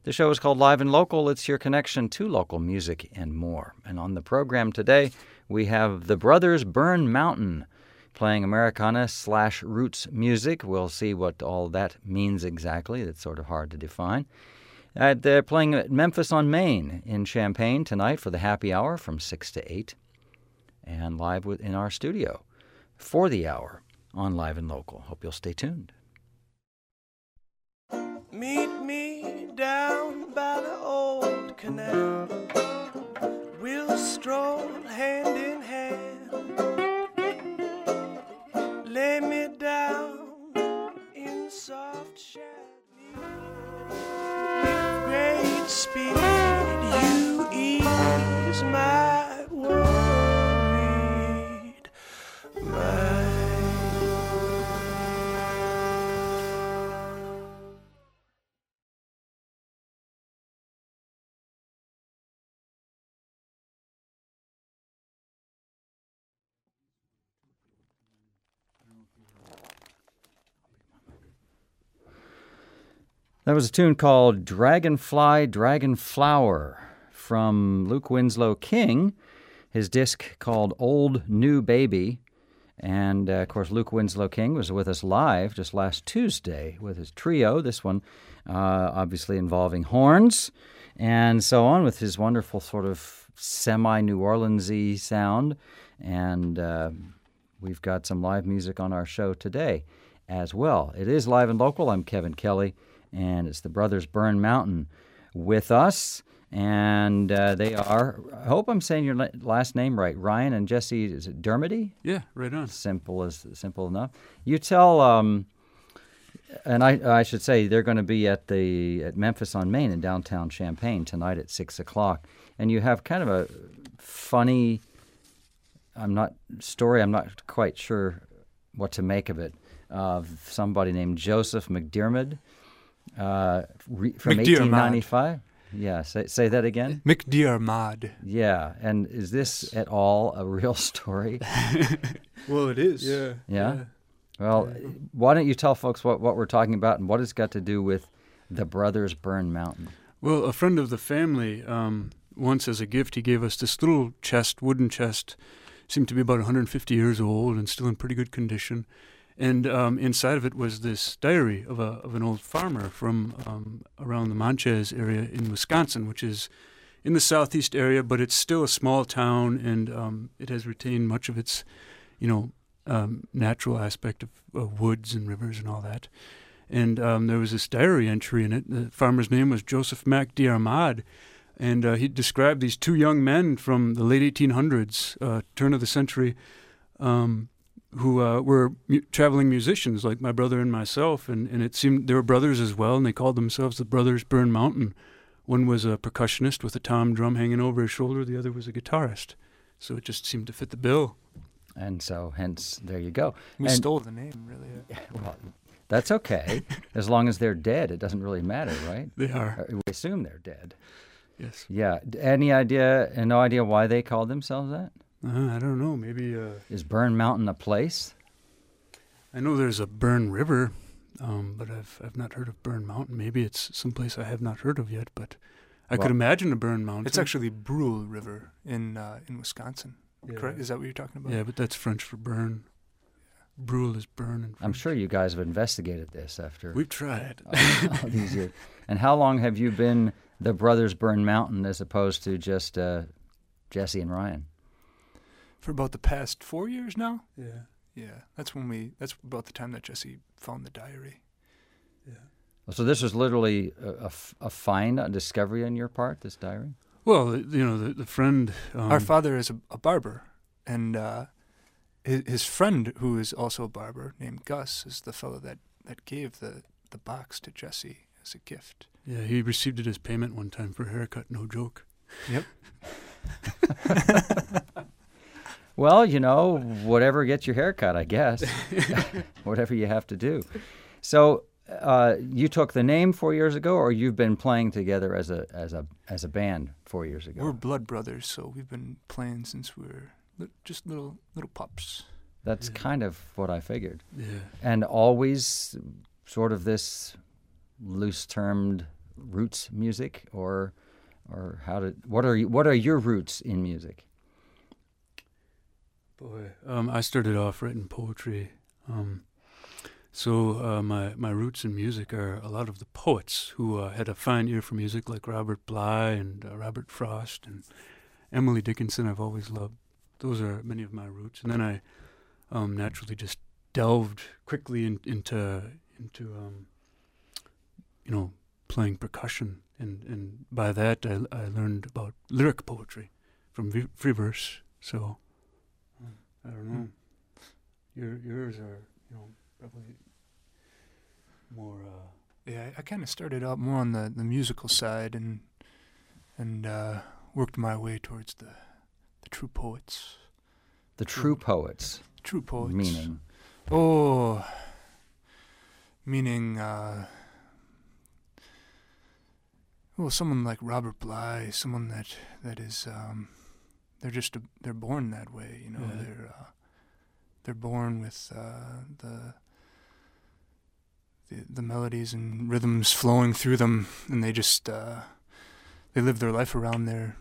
The show is called Live and Local. It's your connection to local music and more. And on the program today, we have the Brothers Burn Mountain playing Americana/roots music. We'll see what all that means exactly. It's sort of hard to define. They're playing at Memphis on Main in Champaign tonight for the happy hour from 6 to 8. And live in our studio for the hour on Live and Local. Hope you'll stay tuned. Meet me down by the old canal. We'll stroll hand in hand. Lay me down in soft shadow. With great speed, you ease my worried mind. That was a tune called Dragonfly, Dragonflower from Luke Winslow King, his disc called Old New Baby. And, of course, Luke Winslow King was with us live just last Tuesday with his trio, this one obviously involving horns and so on, with his wonderful sort of semi-New Orleans-y sound. And we've got some live music on our show today as well. It is Live and Local. I'm Kevin Kelly. And it's the Brothers Burn Mountain with us. And they are, I hope I'm saying your last name right, Ryan and Jesse, is it Dermody? Yeah, right on. Simple enough. You tell, and I should say, they're going to be at Memphis on Main in downtown Champaign tonight at 6 o'clock. And you have kind of a funny, I'm not quite sure what to make of it, of somebody named Joseph McDiarmid. From 1895? Yeah, say that again. McDiarmid. Yeah, and is this at all a real story? Well, it is. Yeah? Well, why don't you tell folks what we're talking about and what it's got to do with the Brothers Burn Mountain? Well, a friend of the family, once as a gift, he gave us this little chest, wooden chest, seemed to be about 150 years old and still in pretty good condition. And inside of it was this diary of an old farmer from around the Monchez area in Wisconsin, which is in the southeast area, but it's still a small town, and it has retained much of its, natural aspect of woods and rivers and all that. And there was this diary entry in it. The farmer's name was Joseph McDiarmid, and he described these two young men from the late 1800s, turn of the century, who were traveling musicians like my brother and myself, and it seemed they were brothers as well, and they called themselves the Brothers Burn Mountain. One was a percussionist with a tom drum hanging over his shoulder, the other was a guitarist. So it just seemed to fit the bill. And so, hence, there you go. We stole the name, really. Well, that's okay. As long as they're dead, it doesn't really matter, right? They are. We assume they're dead. Yes. Yeah. No idea why they called themselves that? I don't know. Maybe. Is Burn Mountain a place? I know there's a Burn River, but I've not heard of Burn Mountain. Maybe it's someplace I have not heard of yet, but I could imagine a Burn Mountain. It's actually Brule River in Wisconsin. Yeah. Correct? Is that what you're talking about? Yeah, but that's French for burn. Brule is burn in French. I'm sure you guys have investigated this after. We've tried. All these years. And how long have you been the Brothers Burn Mountain as opposed to just Jesse and Ryan? For about the past 4 years now? Yeah. Yeah. That's about the time that Jesse found the diary. Yeah. So this was literally a find, a discovery on your part, this diary? Well, the friend... Our father is a barber, and his friend, who is also a barber, named Gus, is the fellow that gave the box to Jesse as a gift. Yeah, he received it as payment one time for a haircut, no joke. Yep. Well, whatever gets your haircut, I guess. Whatever you have to do. So you took the name 4 years ago, or you've been playing together as a band 4 years ago? We're blood brothers, so we've been playing since we were just little pups. That's kind of what I figured. Yeah. And always sort of this loose-termed roots music, or what are your roots in music? Boy, I started off writing poetry. So my roots in music are a lot of the poets who had a fine ear for music, like Robert Bly and Robert Frost and Emily Dickinson. I've always loved. Those are many of my roots. And then I naturally just delved quickly into playing percussion, and by that I learned about lyric poetry from free verse. So I don't know. Yours are probably more. Yeah, I kind of started out more on the musical side and worked my way towards the true poets. The true poets. True poets. Meaning? Oh, someone like Robert Bly, someone that is, they're born that way, Yeah. They're born with the melodies and rhythms flowing through them, and they just they live their life around their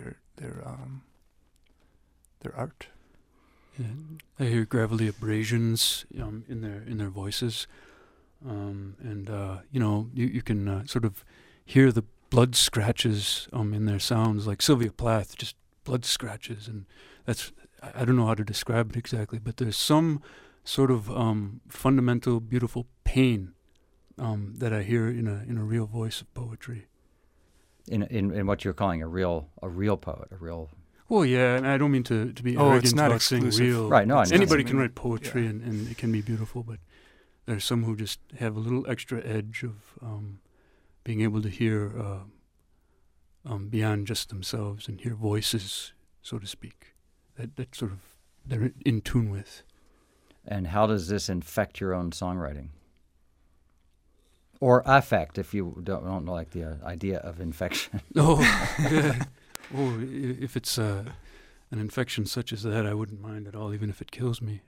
art. Yeah, I hear gravelly abrasions in their voices, and you can sort of hear the blood scratches in their sounds, like Sylvia Plath, just blood scratches, and I don't know how to describe it exactly, but there's some sort of fundamental, beautiful pain that I hear in a real voice of poetry. In what you're calling a real poet, a real. Well, yeah, and I don't mean to be arrogant it's not about saying exclusive. real. Right, no, I know. Anybody I can mean, write poetry, yeah. and it can be beautiful, but there's some who just have a little extra edge of being able to hear beyond just themselves and hear voices, so to speak, that sort of they're in tune with. And how does this infect your own songwriting? Or affect, if you don't like the idea of infection. Oh, yeah. Oh, if it's an infection such as that, I wouldn't mind at all, even if it kills me.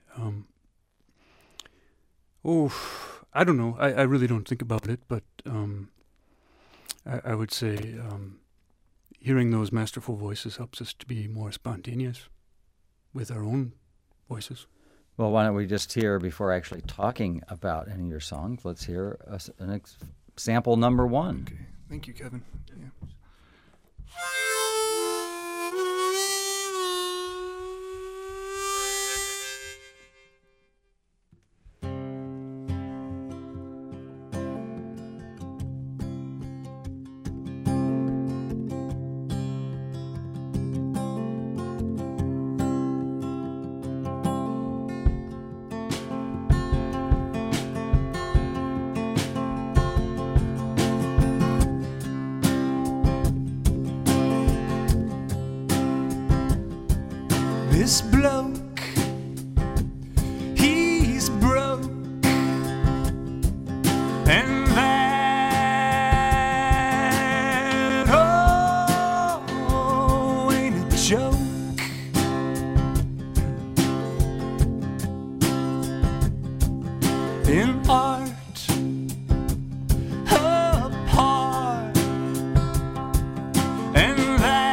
I don't know. I really don't think about it, but I would say hearing those masterful voices helps us to be more spontaneous with our own voices. Well, why don't we just hear, before actually talking about any of your songs, let's hear an sample number one. Okay, thank you, Kevin. Yeah. This bloke, he's broke, and that, oh, ain't a joke. In art, apart, and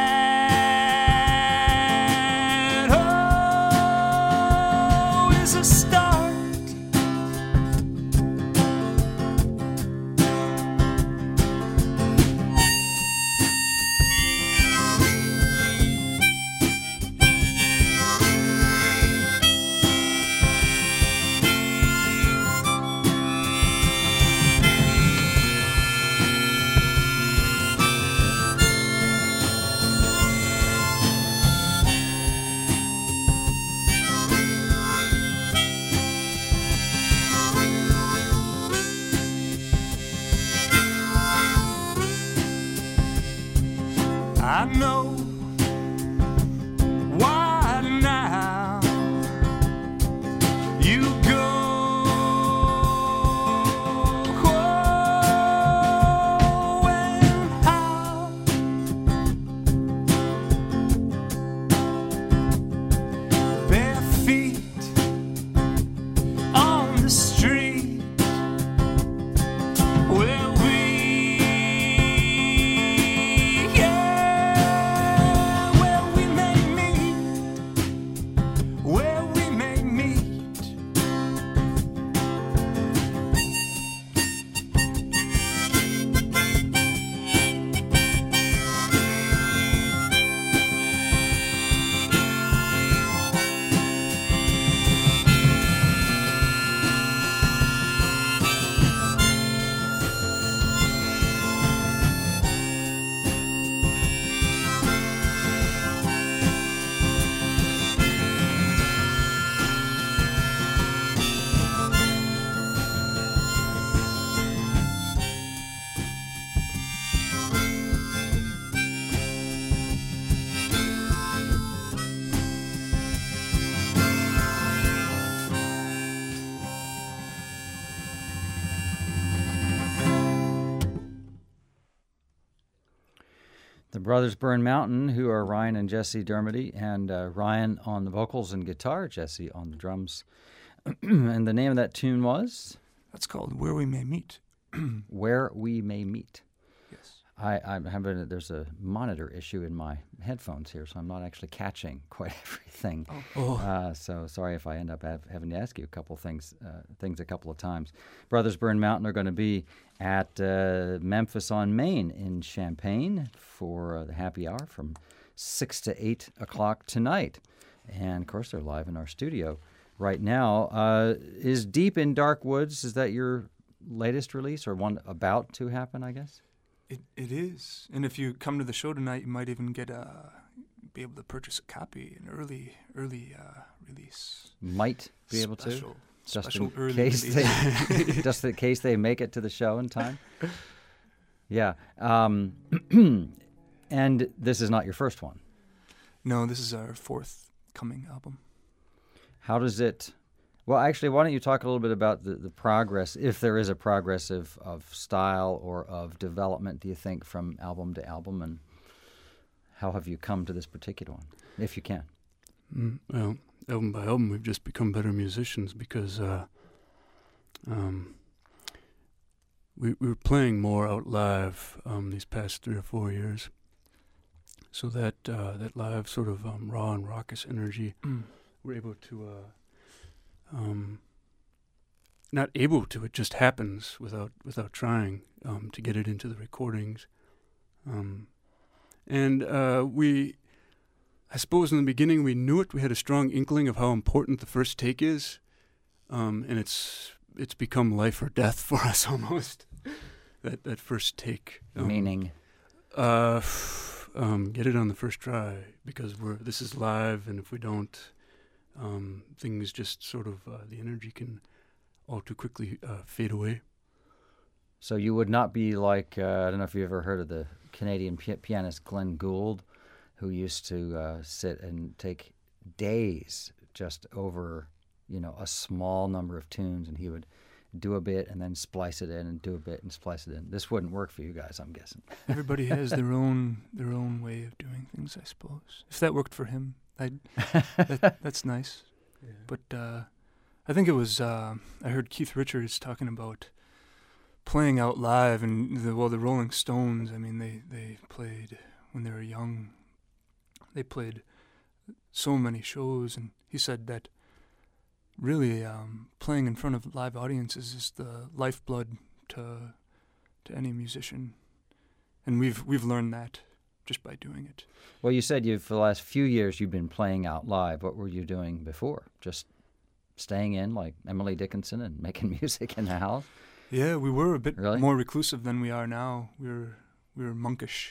that, oh, is a start. I know why now you go. Oh, and how bare feet on the street where we The brothers Burn Mountain, who are Ryan and Jesse Dermody, and Ryan on the vocals and guitar, Jesse on the drums. And the name of that tune was? That's called Where We May Meet. Where We May Meet. Yes. I'm having there's a monitor issue in my headphones here, so I'm not actually catching quite everything. So sorry if I end up having to ask you a couple things a couple of times. Brothers Burn Mountain are going to be at Memphis on Main in Champaign for the happy hour from 6 to 8 o'clock tonight. And, of course, they're live in our studio right now. Is Deep in Dark Woods, is that your latest release or one about to happen, I guess? It is, and if you come to the show tonight, you might even be able to purchase a copy, an early release. Might be able to, special in early case release. just in case they make it to the show in time. Yeah, and this is not your first one. No, this is our forthcoming album. How does it? Well, actually, why don't you talk a little bit about the progress, if there is a progress of style or of development, do you think, from album to album, and how have you come to this particular one, if you can? Well, album by album, we've just become better musicians because we were playing more out live these past 3 or 4 years. So that live sort of raw and raucous energy, we're able to... not able to, it just happens without trying to get it into the recordings. I suppose in the beginning we knew it. We had a strong inkling of how important the first take is, and it's become life or death for us almost. that first take. Meaning? Get it on the first try, because this is live, and if we don't, things just sort of, the energy can all too quickly fade away. So you would not be like, I don't know if you ever heard of the Canadian pianist Glenn Gould, who used to sit and take days just over, a small number of tunes, and he would do a bit and then splice it in and do a bit and splice it in. This wouldn't work for you guys, I'm guessing. Everybody has their own way of doing things, I suppose. If that worked for him, that's nice. Yeah. But I think it was, I heard Keith Richards talking about playing out live, and the Rolling Stones, I mean, they played when they were young. They played so many shows, and he said that really playing in front of live audiences is the lifeblood to any musician, and we've learned that just by doing it. Well, you said for the last few years you've been playing out live. What were you doing before? Just staying in like Emily Dickinson and making music in the house? Yeah, we were a bit Really? more reclusive than we are now. We were monkish.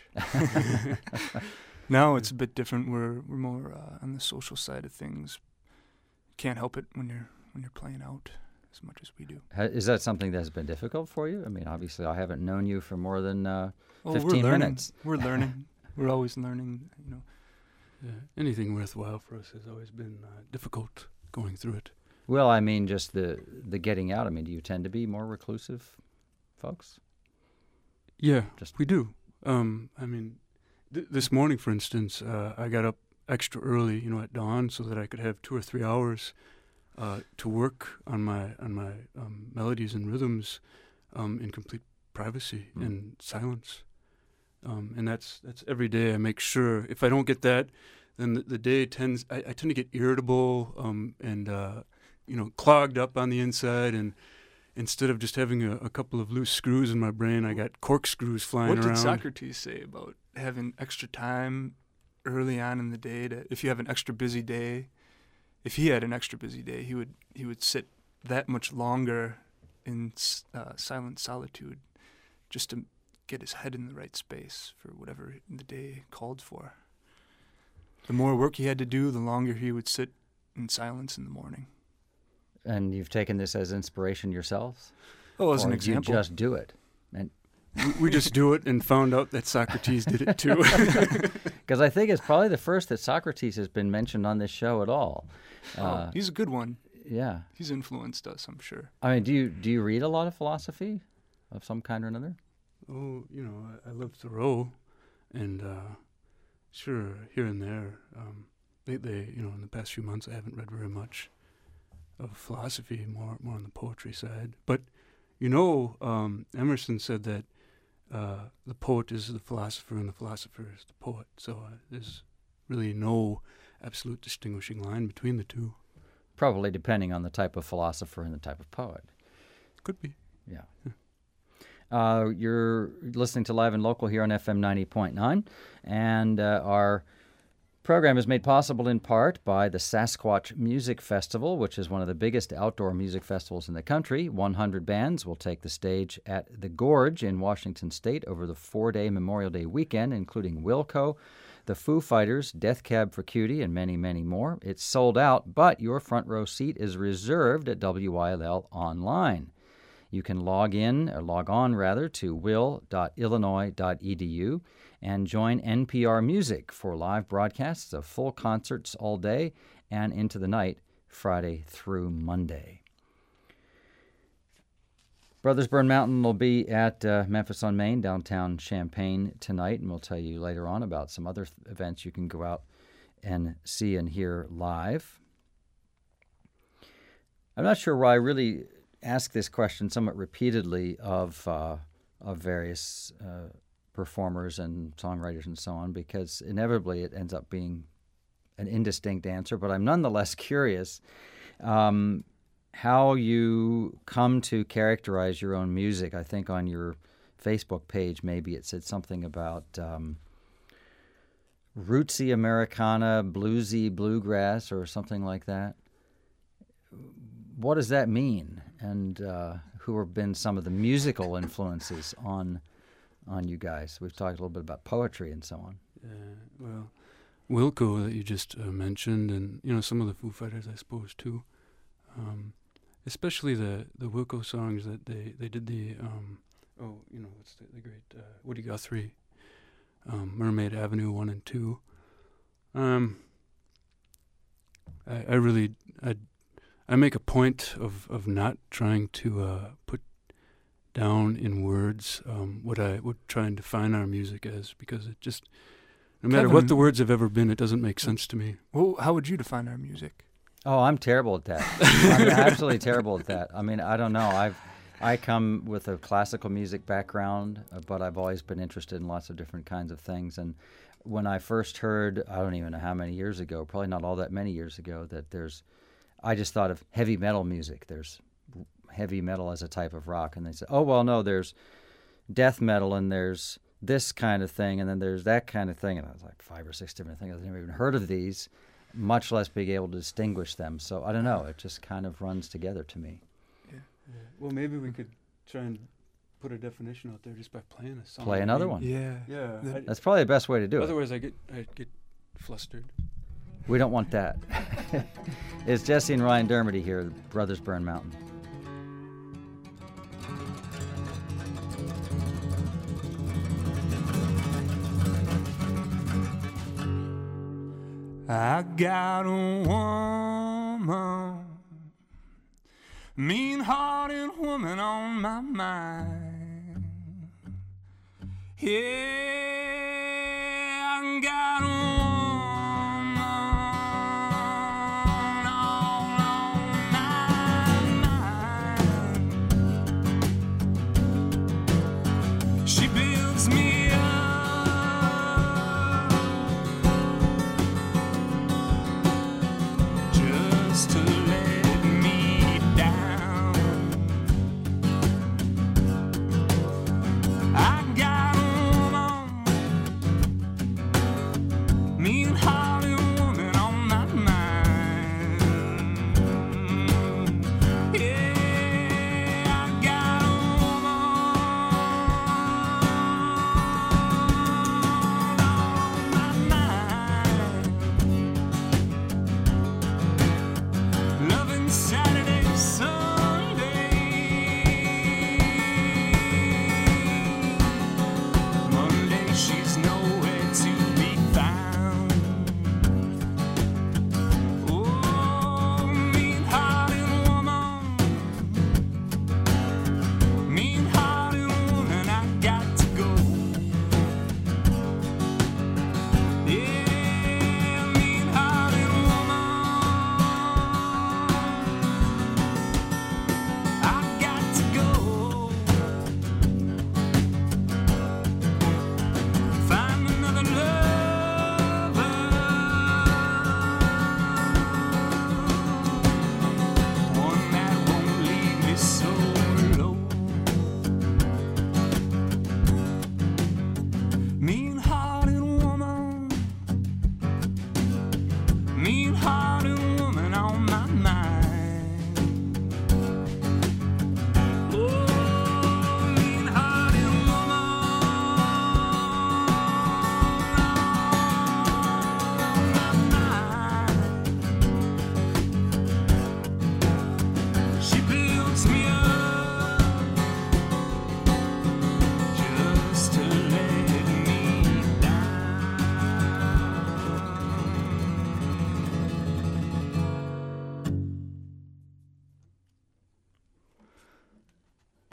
Now it's a bit different. We're more on the social side of things. Can't help it when you're playing out as much as we do. Is that something that has been difficult for you? I mean, obviously, I haven't known you for more than 15 we're learning. minutes. We're learning. We're always learning. Yeah, anything worthwhile for us has always been difficult going through it. Well, I mean, just the getting out. I mean, do you tend to be more reclusive folks? Yeah, we do. I mean, this morning, for instance, I got up extra early, at dawn, so that I could have 2 or 3 hours to work on my melodies and rhythms in complete privacy and silence. And that's every day. I make sure if I don't get that, then the day I tend to get irritable and clogged up on the inside, and instead of just having a couple of loose screws in my brain, I got corkscrews flying around. What did Socrates say about having extra time early on in the day? If you have an extra busy day, if he had an extra busy day, he would sit that much longer in silent solitude, just to get his head in the right space for whatever the day called for. The more work he had to do, the longer he would sit in silence in the morning. And you've taken this as inspiration yourselves? Oh, as an Or example. you just do it? And we just do it and found out that Socrates did it too. because I think it's probably the first that Socrates has been mentioned on this show at all. He's a good one. Yeah. He's influenced us, I'm sure. I mean, do you read a lot of philosophy of some kind or another? Oh, I love Thoreau. And sure, here and there, lately, in the past few months, I haven't read very much of philosophy, more on the poetry side. But, Emerson said that the poet is the philosopher and the philosopher is the poet. So there's really no absolute distinguishing line between the two. Probably depending on the type of philosopher and the type of poet. Could be. Yeah. You're listening to Live and Local here on FM 90.9, and our program is made possible in part by the Sasquatch Music Festival, which is one of the biggest outdoor music festivals in the country. 100 bands will take the stage at the Gorge in Washington State over the 4-day Memorial Day weekend, including Wilco, the Foo Fighters, Death Cab for Cutie, and many, many more. It's sold out, but your front row seat is reserved at WYLL Online. You can log on to will.illinois.edu and join NPR Music for live broadcasts of full concerts all day and into the night, Friday through Monday. Brothers Burn Mountain will be at Memphis on Main, downtown Champaign tonight, and we'll tell you later on about some other events you can go out and see and hear live. I'm not sure why I really ask this question somewhat repeatedly of various performers and songwriters and so on, because inevitably it ends up being an indistinct answer, but I'm nonetheless curious how you come to characterize your own music. I think on your Facebook page maybe it said something about rootsy Americana, bluesy bluegrass or something like that. What does that mean? And who have been some of the musical influences on you guys? We've talked a little bit about poetry and so on. Well, Wilco that you just mentioned, and some of the Foo Fighters, I suppose too. Especially the Wilco songs that they did the what's the great Woody Guthrie, Mermaid Avenue 1 and 2. I make a point of not trying to put down in words what I would try and define our music as, because it just, no matter what the words have ever been, it doesn't make sense to me. Well, how would you define our music? Oh, I'm terrible at that. I'm absolutely terrible at that. I mean, I don't know. I come with a classical music background, but I've always been interested in lots of different kinds of things. And when I first heard, I don't even know how many years ago, probably not all that many years ago, that I just thought of heavy metal music. There's heavy metal as a type of rock. And they said, oh, well, no, there's death metal and there's this kind of thing and then there's that kind of thing. And I was like 5 or 6 different things. I've never even heard of these, much less being able to distinguish them. So I don't know. It just kind of runs together to me. Yeah. Well, maybe we could try and put a definition out there just by playing a song. Play another one. Yeah. That's probably the best way to do it. Otherwise, I get flustered. We don't want that. It's Jesse and Ryan Dermody here, Brothers Burn Mountain. I got a woman, mean-hearted woman on my mind. Yeah, I got a she builds me up just to let me down. I got a woman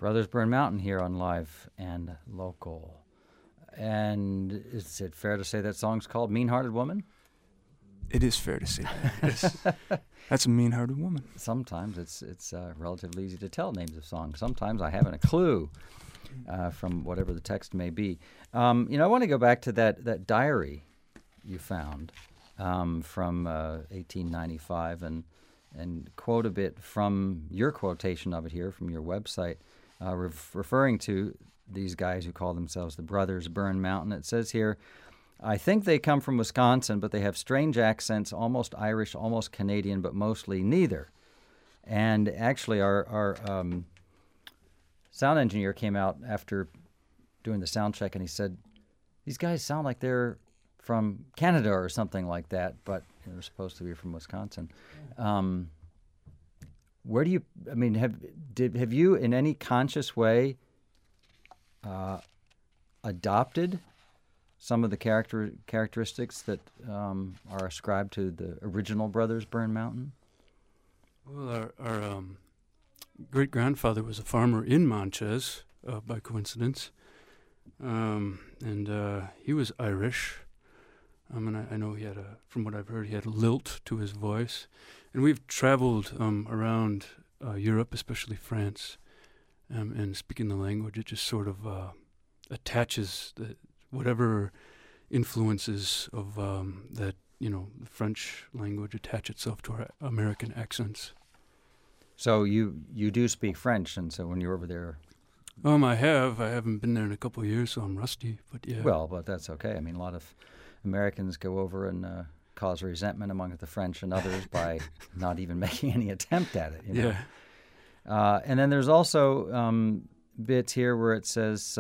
Brothers Burn Mountain here on Live and Local. And is it fair to say that song's called Mean Hearted Woman? It is fair to say that. Yes. That's a mean-hearted woman. Sometimes it's relatively easy to tell names of songs. Sometimes I haven't a clue from whatever the text may be. I want to go back to that diary you found from 1895 and quote a bit from your quotation of it here from your website, referring to these guys who call themselves the Brothers Burn Mountain. It says here, I think they come from Wisconsin, but they have strange accents, almost Irish, almost Canadian, but mostly neither. And actually, our sound engineer came out after doing the sound check, and he said, these guys sound like they're from Canada or something like that, but they're supposed to be from Wisconsin. Where do you, I mean, have you in any conscious way adopted some of the characteristics that are ascribed to the original Brothers Burn Mountain? Well, our great-grandfather was a farmer in Monchez, by coincidence, and he was Irish. And I know he had from what I've heard, he had a lilt to his voice. And we've traveled around Europe, especially France, and speaking the language, it just sort of attaches whatever influences of that, the French language attach itself to our American accents. So you do speak French, and so when you're over there... I haven't been there in a couple of years, so I'm rusty, but yeah. Well, but that's okay. I mean, a lot of Americans go over and cause resentment among the French and others by not even making any attempt at it. Yeah. And then there's also bits here where it says,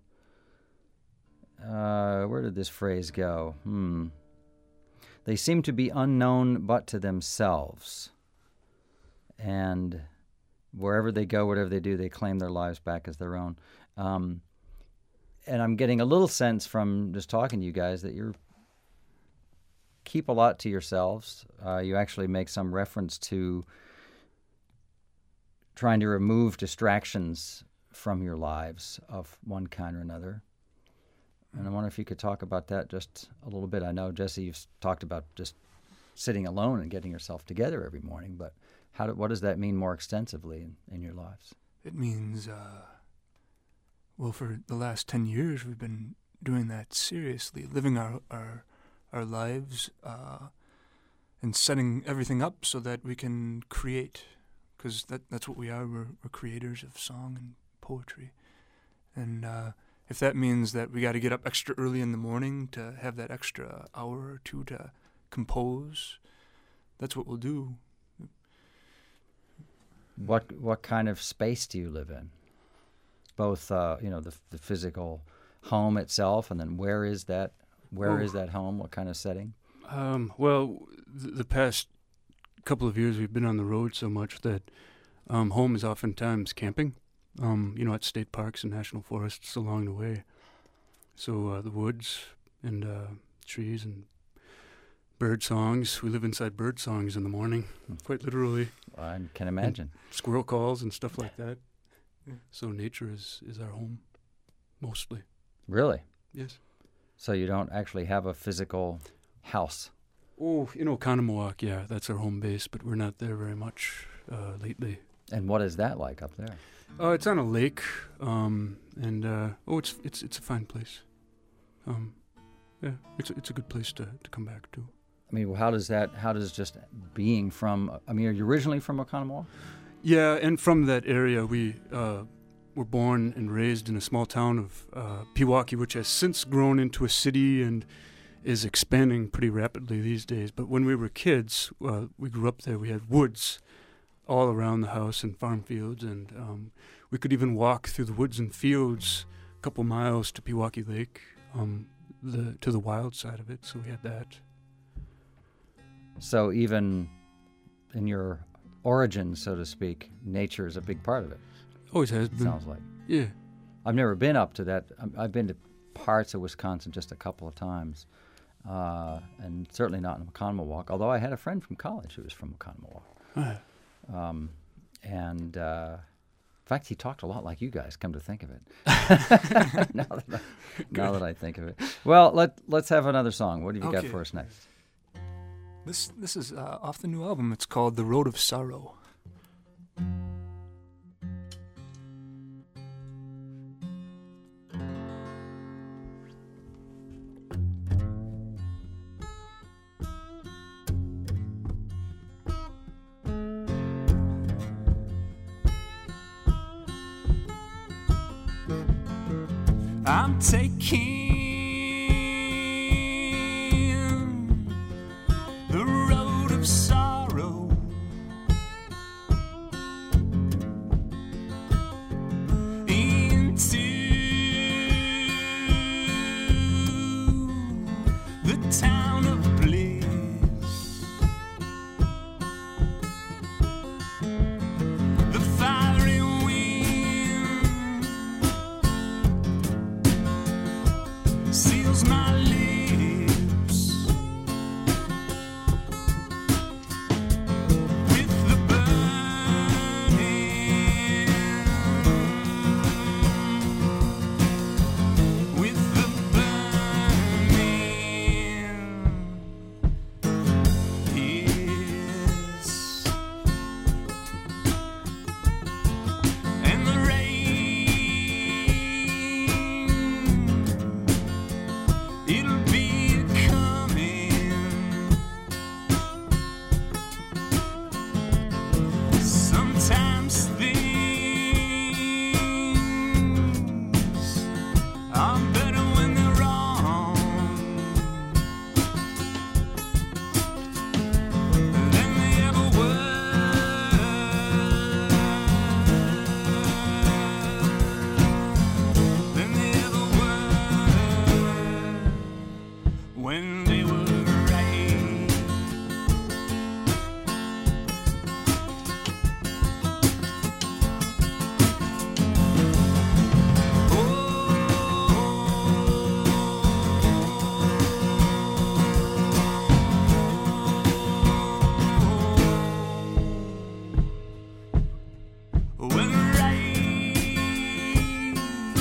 where did this phrase go? They seem to be unknown but to themselves. And wherever they go, whatever they do, they claim their lives back as their own. And I'm getting a little sense from just talking to you guys that you keep a lot to yourselves. You actually make some reference to trying to remove distractions from your lives of one kind or another. And I wonder if you could talk about that just a little bit. I know, Jesse, you've talked about just sitting alone and getting yourself together every morning, but what does that mean more extensively in your lives? It means, well, for the last 10 years, we've been doing that seriously, living our lives and setting everything up so that we can create, because that's what we are. We're creators of song and poetry. And if that means that we got to get up extra early in the morning to have that extra hour or two to compose, that's what we'll do. What kind of space do you live in? Both, the physical home itself, and then where is that? Where is that home? What kind of setting? Well, the past couple of years we've been on the road so much that home is oftentimes camping. At state parks and national forests along the way. So the woods and trees and bird songs. We live inside bird songs in the morning, quite literally. I can imagine. And squirrel calls and stuff like that. Yeah. So nature is our home, mostly. Really? Yes. So you don't actually have a physical house? Oh, Oconomowoc, yeah, that's our home base, but we're not there very much lately. And what is that like up there? It's on a lake, it's a fine place. It's a good place to come back to. I mean, how does just being from, are you originally from Oconomowoc? Yeah, and from that area, we were born and raised in a small town of Pewaukee, which has since grown into a city and is expanding pretty rapidly these days. But when we were kids, we grew up there, we had woods all around the house and farm fields, and we could even walk through the woods and fields a couple miles to Pewaukee Lake, to the wild side of it, so we had that. So even in your origins, so to speak, nature is a big part of it. Always has been. Sounds like. Yeah. I've never been up to that. I've been to parts of Wisconsin just a couple of times, and certainly not in Oconomowoc, although I had a friend from college who was from Oconomowoc. In fact, he talked a lot like you guys, come to think of it. now that I think of it. Well, let's have another song. What have you got Okay. for us next? This is off the new album. It's called The Road of Sorrow. I'm taking the road of sorrow. Into the town of bliss. The fiery wind seals my lips with the burning, with the burning. Yes, and the rain, it'll be coming. Sometimes things are better when they're wrong than they ever were. When they were right. When right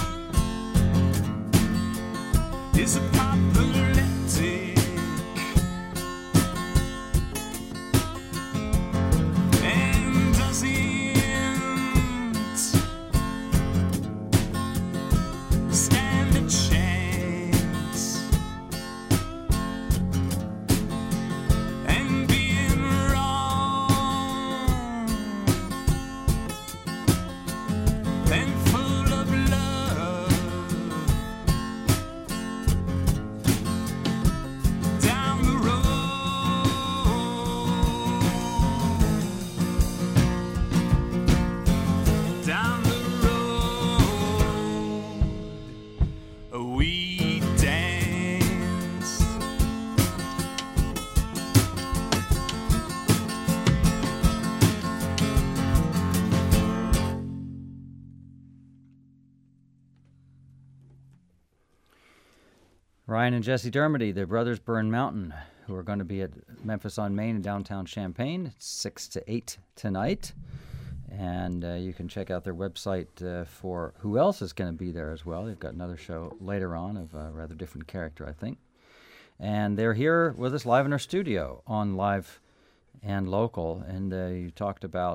is apocalyptic and doesn't stand a chance, and being wrong and full of love down the road we danced. Ryan and Jesse Dermody, the brothers Burn Mountain, who are going to be at Memphis on Main in downtown Champaign. It's 6 to 8 tonight. And you can check out their website for who else is going to be there as well. They've got another show later on of a rather different character, I think. And they're here with us live in our studio on Live and Local. And you talked about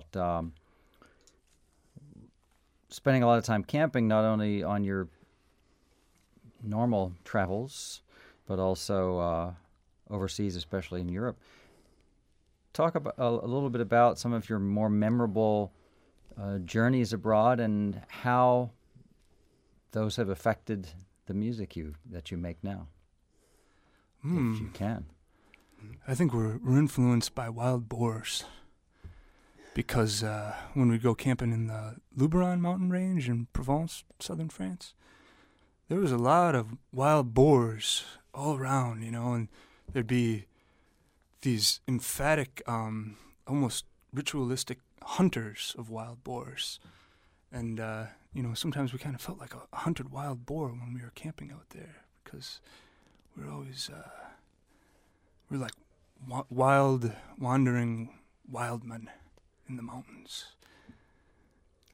spending a lot of time camping, not only on your normal travels, but also overseas, especially in Europe. Talk about a little bit about some of your more memorable journeys abroad and how those have affected the music that you make now, if you can. I think we're influenced by wild boars because when we go camping in the Luberon mountain range in Provence, southern France, there was a lot of wild boars all around, and there'd be these emphatic, almost ritualistic hunters of wild boars. And, sometimes we kind of felt like a hunted wild boar when we were camping out there because we're always, we're like wild, wandering wild men in the mountains.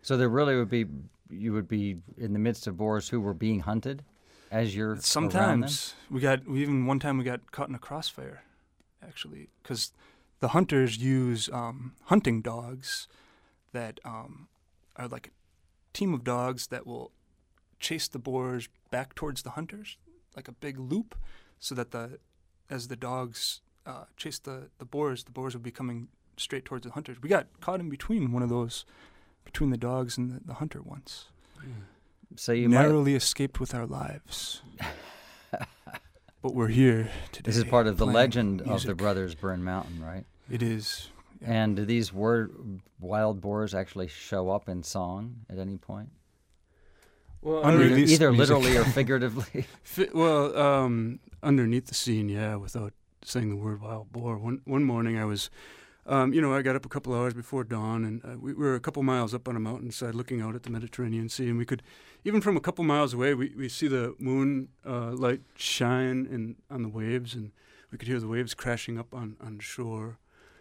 So there really would be, you would be in the midst of boars who were being hunted as you're around them? Sometimes one time we got caught in a crossfire, actually, because the hunters use hunting dogs that are like a team of dogs that will chase the boars back towards the hunters, like a big loop, so that as the dogs chase the boars will be coming straight towards the hunters. We got caught in between one of those, between the dogs and the hunter once. So you narrowly escaped with our lives. But we're here today. This is part of the playing legend of the music. Brothers Burn Mountain, right? It is. Yeah. And do these wild boars actually show up in song at any point? Well, Unreleased Either music. literally or figuratively. Underneath the scene, yeah, without saying the word wild boar. One morning I was, I got up a couple hours before dawn, and we were a couple miles up on a mountainside looking out at the Mediterranean Sea, and we could, even from a couple miles away, we see the moon light shine on the waves, and we could hear the waves crashing up on shore.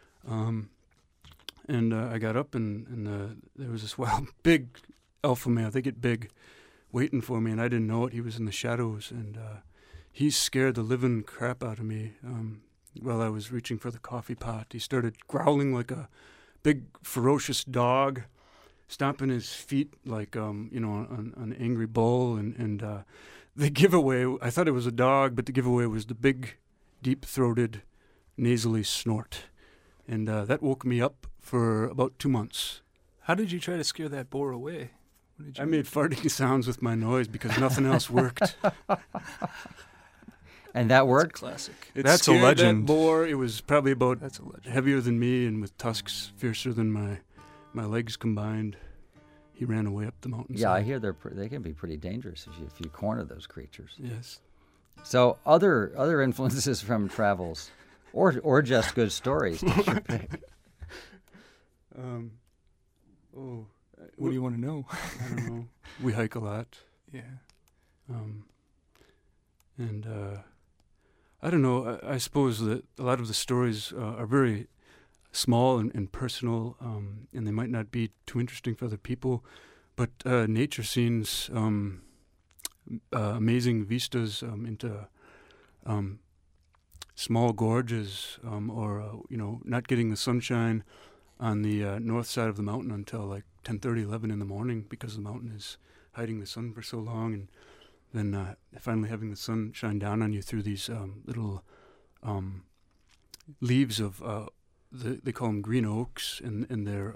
I got up, and there was this wild, big alpha male. They get big, waiting for me, and I didn't know it. He was in the shadows, and he scared the living crap out of me. While I was reaching for the coffee pot, he started growling like a big, ferocious dog, stomping his feet like an angry bull. And the giveaway, I thought it was a dog, but the giveaway was the big, deep-throated, nasally snort, and that woke me up for about 2 months. How did you try to scare that boar away? What did you I made farting sounds with my noise because nothing else worked. And that worked? Classic. It That's a scared legend. That boar. It was probably about That's a legend. heavier than me and with tusks fiercer than my legs combined. He ran away up the mountainside. Yeah, I hear they can be pretty dangerous if you corner those creatures. Yes. So other influences from travels, or just good stories. Did you pick? What do you want to know? I don't know. We hike a lot. Yeah. I don't know. I suppose that a lot of the stories are very small and personal, and they might not be too interesting for other people. But nature scenes, amazing vistas into small gorges, or not getting the sunshine on the north side of the mountain until like 10:30, 11 in the morning because the mountain is hiding the sun for so long, and then finally having the sun shine down on you through these little leaves of they call them green oaks, and they're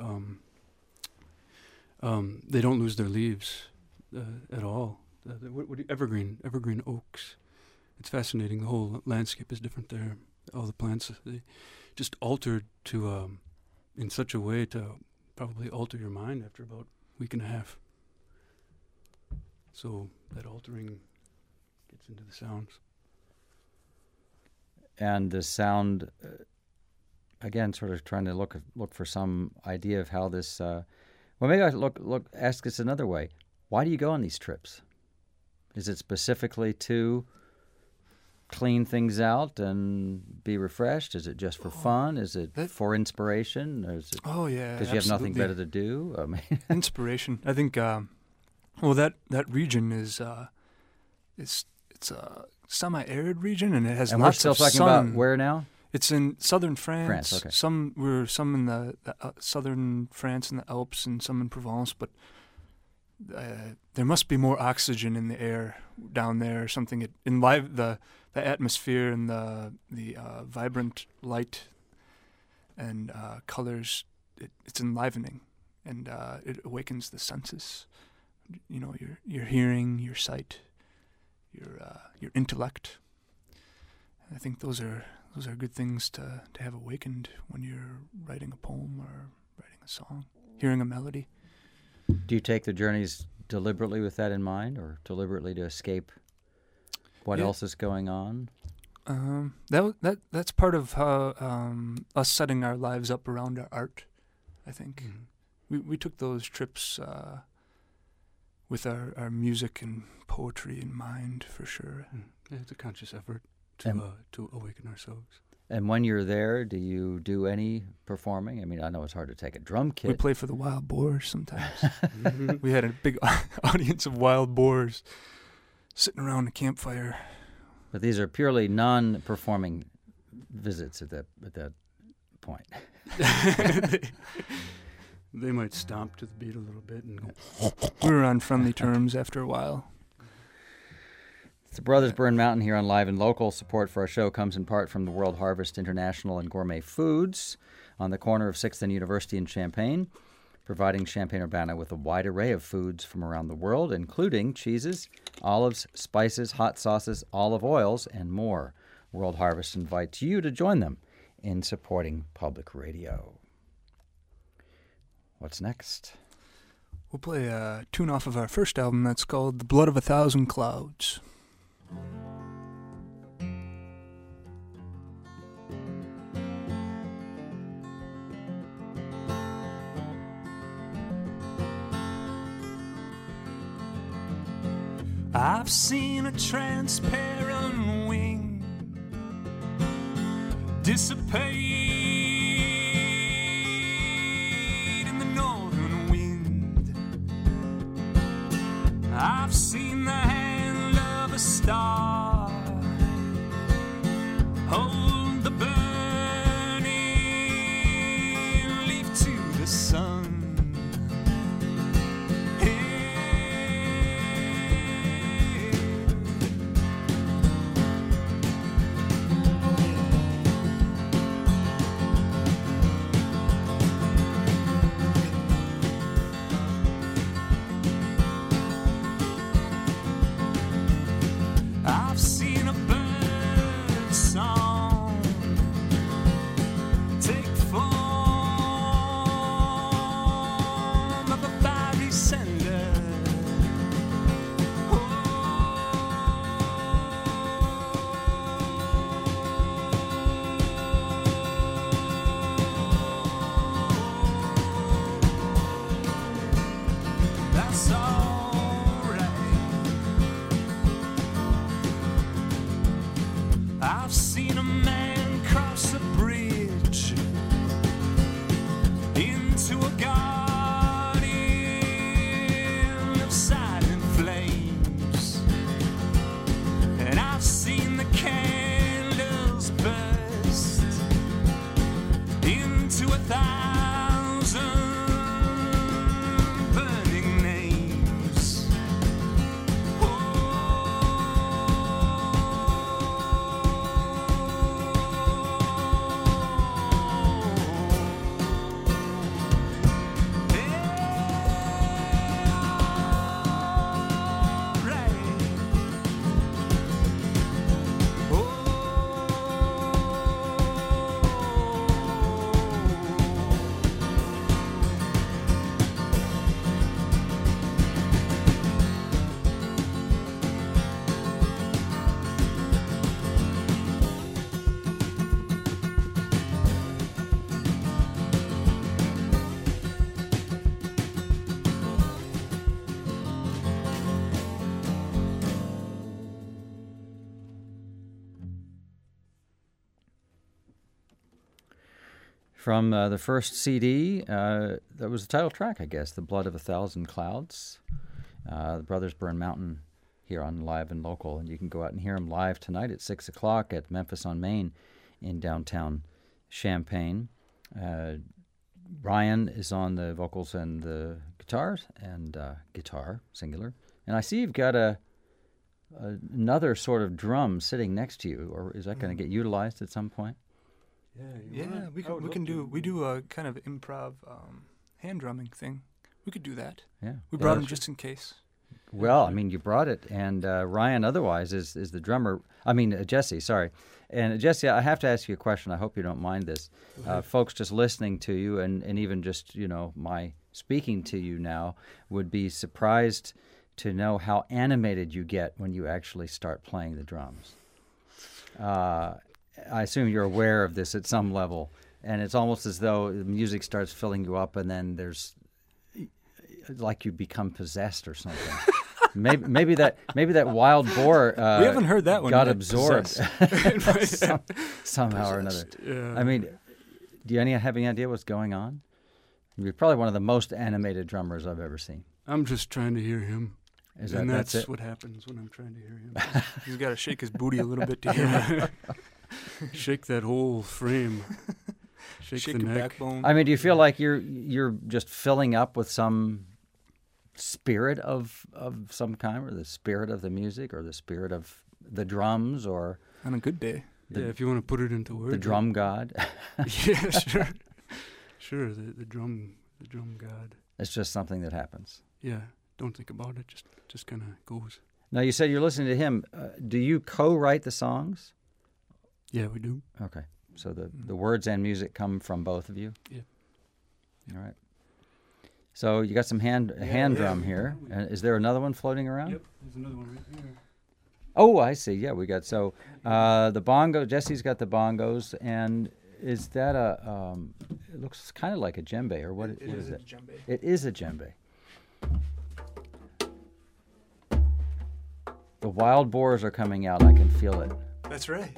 they don't lose their leaves at all. Evergreen oaks. It's fascinating. The whole landscape is different there. All the plants, they just altered to in such a way to probably alter your mind after about a week and a half. So that altering gets into the sounds. And the sound, again, sort of trying to look for some idea of how this. Well, maybe I ask this another way. Why do you go on these trips? Is it specifically to clean things out and be refreshed? Is it just for fun? Is it for inspiration? Or is it because you have nothing better to do? I mean, inspiration. I think. That region is it's a semi-arid region, and it has and we're lots still of talking sun. about where now? It's in southern France. Okay. Some in the southern France in the Alps, and some in Provence. But there must be more oxygen in the air down there, or something. The atmosphere and the vibrant light and colors. It's enlivening, and it awakens the senses. Your hearing, your sight, your intellect. I think those are good things to have awakened when you're writing a poem or writing a song, hearing a melody. Do you take the journeys deliberately with that in mind, or deliberately to escape what else is going on? That's part of how us setting our lives up around our art. I think we took those trips with our music and poetry in mind, for sure. Yeah, it's a conscious effort to awaken ourselves. And when you're there, do you do any performing? I mean, I know it's hard to take a drum kit. We play for the Wild Boars sometimes. We had a big audience of wild boars sitting around the campfire. But these are purely non-performing visits at that point. They might stomp to the beat a little bit and go. We were on friendly terms after a while. It's the Brothers Burn Mountain here on Live and Local. Support for our show comes in part from the World Harvest International and Gourmet Foods on the corner of 6th and University in Champaign, providing Champaign-Urbana with a wide array of foods from around the world, including cheeses, olives, spices, hot sauces, olive oils, and more. World Harvest invites you to join them in supporting public radio. What's next? We'll play a tune off of our first album that's called The Blood of a Thousand Clouds. I've seen a transparent wing dissipate in the northern wind. I've seen the hand of a star hold the burning leaf to the sun. I've seen a bird song take form of a fiery cinder. That's all right. I've seen a man cross a bridge into a garden of silent flames, and I've seen the candles burst into 1,000 burning names. From the first CD, that was the title track, I guess, The Blood of a Thousand Clouds. The Brothers Burn Mountain here on Live and Local. And you can go out and hear them live tonight at 6 o'clock at Memphis on Main in downtown Champaign. Ryan is on the vocals and the guitars, and guitar, singular. And I see you've got another sort of drum sitting next to you, or is that going to get utilized at some point? Yeah, we do a kind of improv hand drumming thing. We could do that. Yeah. We brought him just in case. Well, I mean, you brought it, and Ryan otherwise is the drummer. I mean, Jesse, sorry. And Jesse, I have to ask you a question. I hope you don't mind this. Folks just listening to you and even just, my speaking to you now would be surprised to know how animated you get when you actually start playing the drums. I assume you're aware of this at some level, and it's almost as though the music starts filling you up, and then there's like you become possessed or something. maybe that wild boar. We haven't heard that one got yet. absorbed Possessed. somehow or another. Yeah. I mean, do you have any idea what's going on? You're probably one of the most animated drummers I've ever seen. I'm just trying to hear him. And That's that's it? what happens when I'm trying to hear him. He's got to shake his booty a little bit to hear. Shake that whole frame. Shake Shake the your neck. backbone. I mean, do you feel like you're just filling up with some spirit of some kind, or the spirit of the music, or the spirit of the drums, or On a good day. Yeah, if you want to put it into words. the drum god? Yeah, sure. Sure, the drum god. It's just something that happens. Yeah, don't think about it. Just kind of goes. Now, you said you're listening to him. Do you co-write the songs? Yeah, we do. Okay. So the words and music come from both of you? Yeah. All right. So you got some hand drum here. Is there another one floating around? Yep, there's another one right here. Oh, I see. Yeah, we got the bongo. Jesse's got the bongos, and is that it looks kind of like a djembe, or what is it? djembe. It is a djembe. The wild boars are coming out. I can feel it. That's right.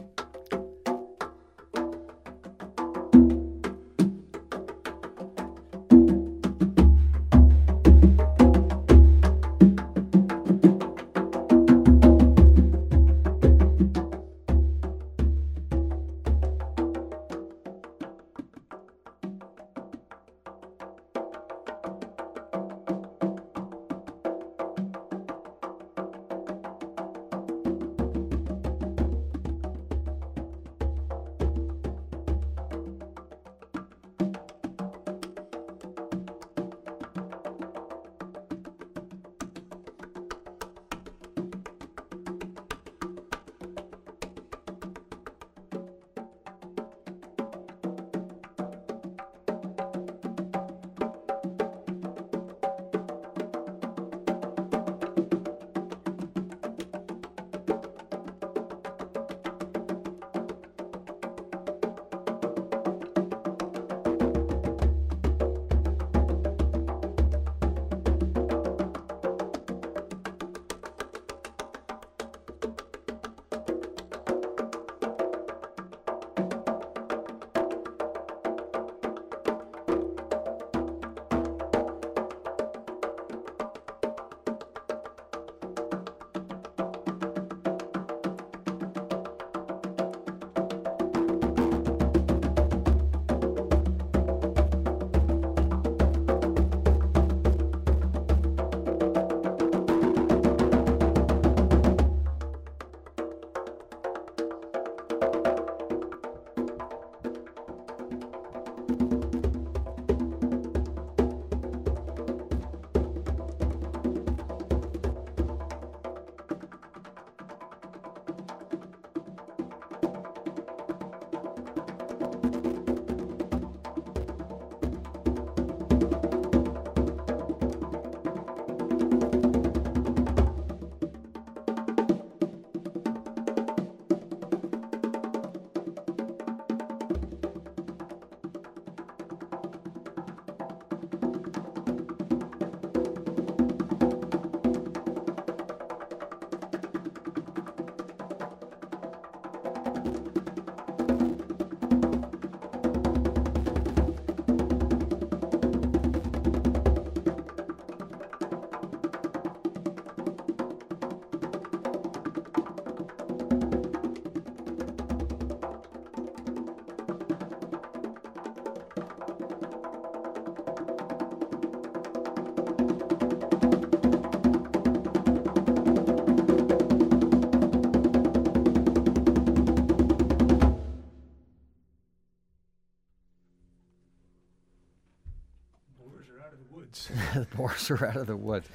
The boars are out of the woods.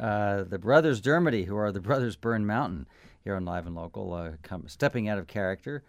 The brothers Dermody, who are the brothers Burn Mountain, here on Live and Local, stepping out of character,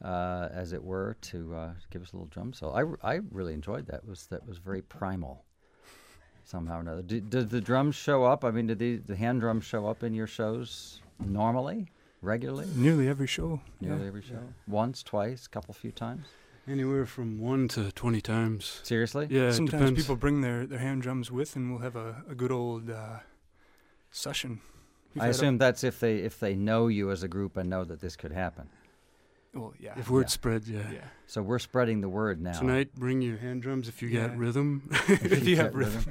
as it were, to give us a little drum solo. I really enjoyed that. That was very primal, somehow or another. Did the drums show up? I mean, did the hand drums show up in your shows normally, regularly? Nearly every show. Nearly every show? Once, twice, few times? Anywhere from 1 to 20 times. Seriously? Yeah, it Sometimes depends. people bring their hand drums with, and we'll have a good old session I assume that's if they know you as a group and know that this could happen. Well, yeah. If word spreads, yeah. So we're spreading the word now. Tonight, bring your hand drums if you got rhythm. If you have rhythm.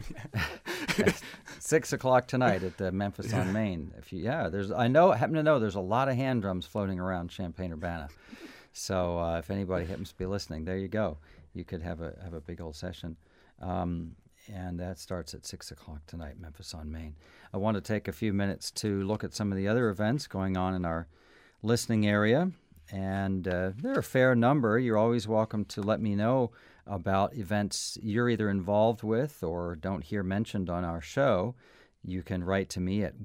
6 o'clock tonight at the Memphis on Main. Happen to know there's a lot of hand drums floating around Champaign-Urbana. So if anybody happens to be listening, there you go. You could have a big old session. And that starts at 6 o'clock tonight, Memphis on Main. I want to take a few minutes to look at some of the other events going on in our listening area. And there are a fair number. You're always welcome to let me know about events you're either involved with or don't hear mentioned on our show. You can write to me at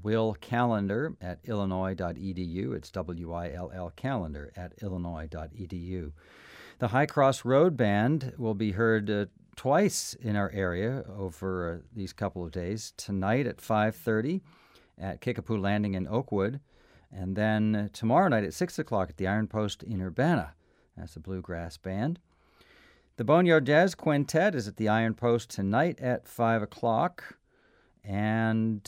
willcallender@illinois.edu. It's WILL calendar @illinois.edu. The High Cross Road Band will be heard twice in our area over these couple of days. Tonight at 5:30 at Kickapoo Landing in Oakwood, and then tomorrow night at 6 o'clock at the Iron Post in Urbana. That's a bluegrass band. The Boneyard Jazz Quintet is at the Iron Post tonight at 5 o'clock, and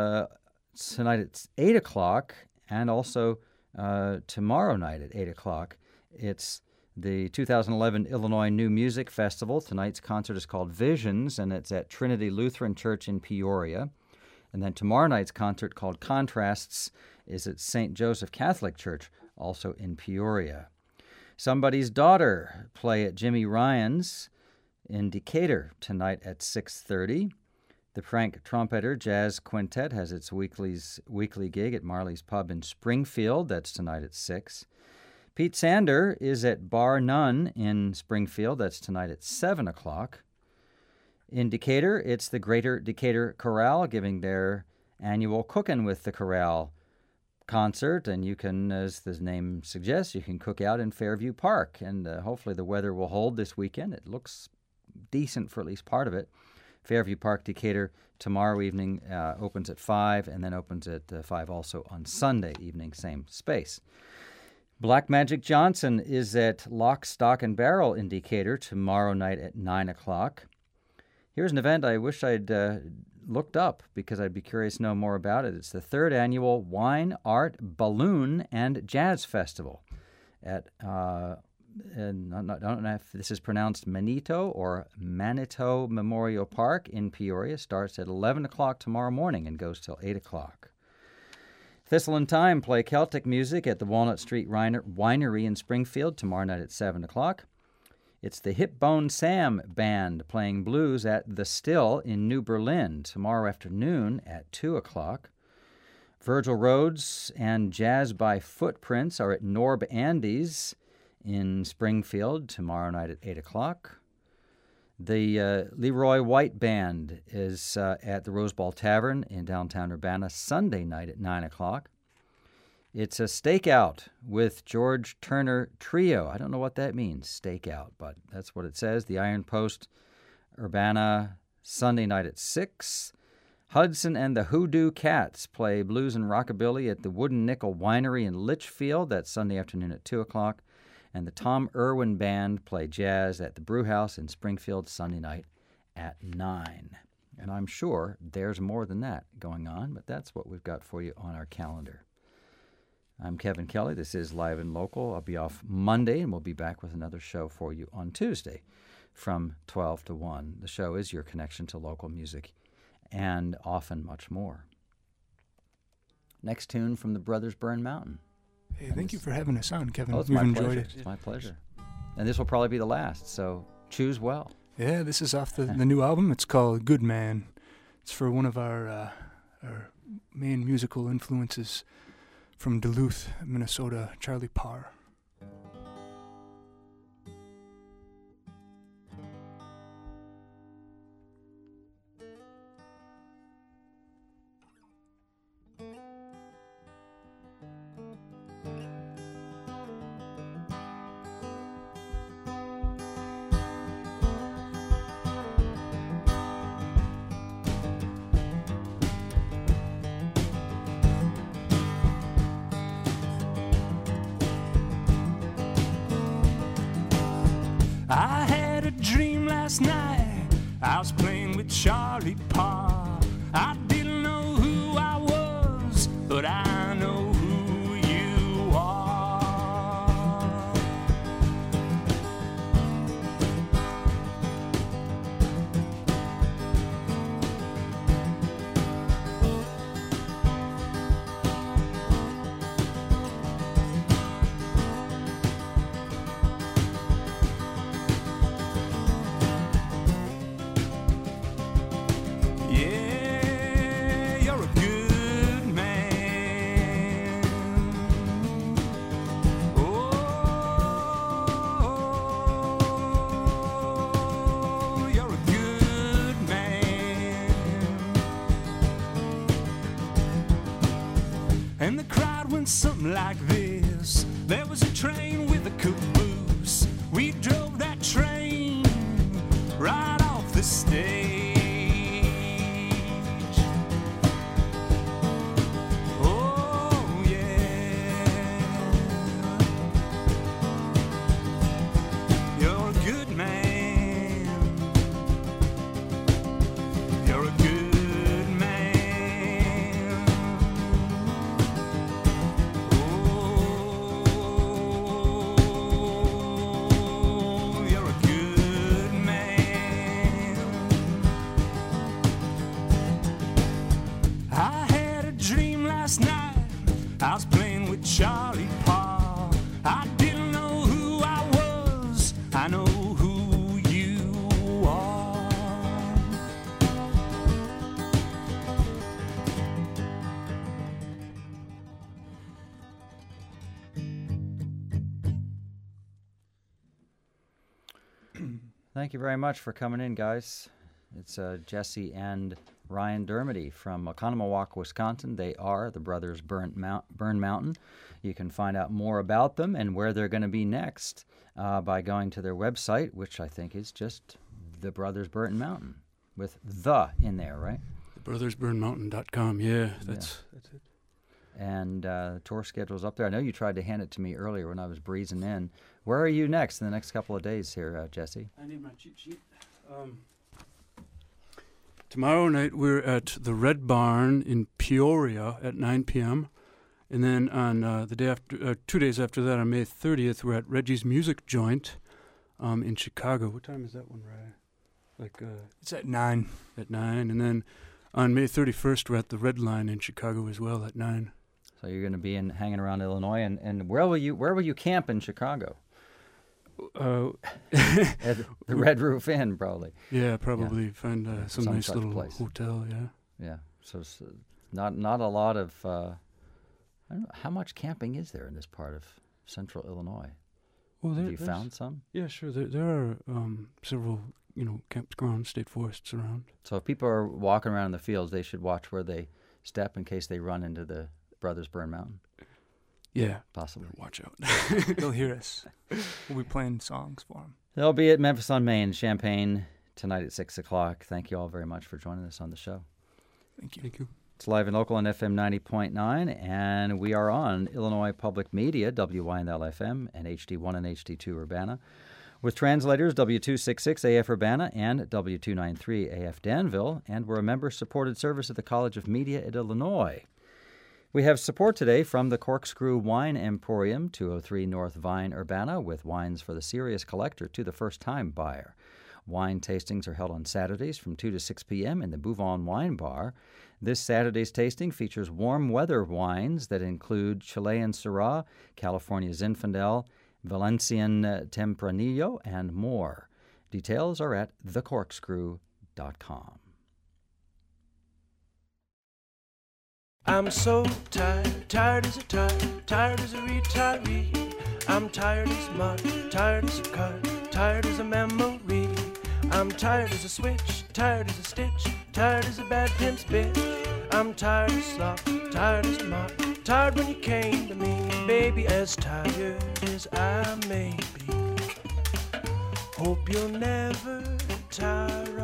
tonight at 8 o'clock, and also tomorrow night at 8 o'clock. It's the 2011 Illinois New Music Festival. Tonight's concert is called Visions, and it's at Trinity Lutheran Church in Peoria. And then tomorrow night's concert, called Contrasts, is at St. Joseph Catholic Church, also in Peoria. Somebody's Daughter play at Jimmy Ryan's in Decatur tonight at 6:30. The Frank Trompeter Jazz Quintet has its weekly gig at Marley's Pub in Springfield. That's tonight at 6. Pete Sander is at Bar None in Springfield. That's tonight at 7 o'clock. In Decatur, it's the Greater Decatur Chorale giving their annual Cookin' with the Chorale concert, and you can, as the name suggests, you can cook out in Fairview Park, and hopefully the weather will hold this weekend. It looks decent for at least part of it. Fairview Park, Decatur, tomorrow evening opens at 5, and then opens at 5 also on Sunday evening, same space. Black Magic Johnson is at Lock, Stock, and Barrel in Decatur tomorrow night at 9 o'clock. Here's an event I wish I'd looked up because I'd be curious to know more about it. It's the 3rd annual Wine, Art, Balloon, and Jazz Festival at, I don't know if this is pronounced Manito or Manitou Memorial Park in Peoria. Starts at 11 o'clock tomorrow morning and goes till 8 o'clock. Thistle and Time play Celtic music at the Walnut Street Winery in Springfield tomorrow night at 7 o'clock. It's the Hip Bone Sam Band playing blues at The Still in New Berlin tomorrow afternoon at 2 o'clock. Virgil Rhodes and Jazz by Footprints are at Norb Andy's in Springfield tomorrow night at 8 o'clock. The Leroy White Band is at the Rose Ball Tavern in downtown Urbana Sunday night at 9 o'clock. It's a stakeout with George Turner Trio. I don't know what that means, stakeout, but that's what it says. The Iron Post, Urbana, Sunday night at 6. Hudson and the Hoodoo Cats play blues and rockabilly at the Wooden Nickel Winery in Litchfield. That's Sunday afternoon at 2 o'clock. And the Tom Irwin Band play jazz at the Brew House in Springfield Sunday night at 9. And I'm sure there's more than that going on, but that's what we've got for you on our calendar. I'm Kevin Kelly. This is Live and Local. I'll be off Monday, and we'll be back with another show for you on Tuesday from 12 to 1. The show is your connection to local music and often much more. Next tune from the Brothers Burn Mountain. Hey, thank you for having us on, Kevin. Oh, it's We've my enjoyed pleasure. it. It's my pleasure. And this will probably be the last, so choose well. Yeah, this is off the new album. It's called Good Man. It's for one of our main musical influences from Duluth, Minnesota, Charlie Parr. I had a dream last night. I was playing with Charlie Parr. I didn't know who I was, but went something like this. There was a train with a caboose. We drove that train right off the stage. Oh yeah, you're a good man. You're a good man. Oh, you're a good man. I had a dream last night. I was playing with Charlie Paul. I didn't know who I was. I know who you are. Thank you very much for coming in, guys. It's Jesse and Ryan Dermody from Oconomowoc, Wisconsin. They are the Brothers Burn Mountain. You can find out more about them and where they're going to be next by going to their website, which I think is just the Brothers Burn Mountain with the in there, right? Brothersburnmountain.com. Yeah, that's it. And tour schedule's up there. I know you tried to hand it to me earlier when I was breezing in. Where are you next in the next couple of days here, Jesse? I need my cheat sheet. Tomorrow night we're at the Red Barn in Peoria at 9 p.m. And then on the day after, 2 days after that, on May 30th, we're at Reggie's Music Joint in Chicago. What time is that one, Ryan? It's at 9. At 9. And then on May 31st, we're at the Red Line in Chicago as well at 9. So you're going to be hanging around Illinois, and where will you camp in Chicago? At the Red Roof Inn, probably. Yeah, probably find some nice such little place. hotel. Yeah. Yeah. So it's, not a lot of. I don't know, how much camping is there in this part of central Illinois? Well, Have you found some? Yeah, sure. There are several, campgrounds, state forests around. So if people are walking around in the fields, they should watch where they step in case they run into the Brothers Burn Mountain. Yeah, Possibly. watch out. They'll hear us. We'll be playing songs for them. They'll be at Memphis on Main, Champaign, tonight at 6 o'clock. Thank you all very much for joining us on the show. Thank you. Thank you. It's live and local on FM 90.9, and we are on Illinois Public Media, WYNL-FM, and HD1 and HD2 Urbana, with translators W266 AF Urbana and W293 AF Danville, and we're a member-supported service of the College of Media at Illinois. We have support today from the Corkscrew Wine Emporium, 203 North Vine, Urbana, with wines for the serious collector to the first-time buyer. Wine tastings are held on Saturdays from 2 to 6 p.m. in the Bouvon Wine Bar. This Saturday's tasting features warm weather wines that include Chilean Syrah, California Zinfandel, Valencian Tempranillo, and more. Details are at thecorkscrew.com. I'm so tired, tired as a retiree. I'm tired as mud, tired as a cut, tired as a memory. I'm tired as a switch, tired as a stitch, tired as a bad pimp's bitch. I'm tired as slop, tired as mop, tired when you came to me, baby, as tired as I may be. Hope you'll never tire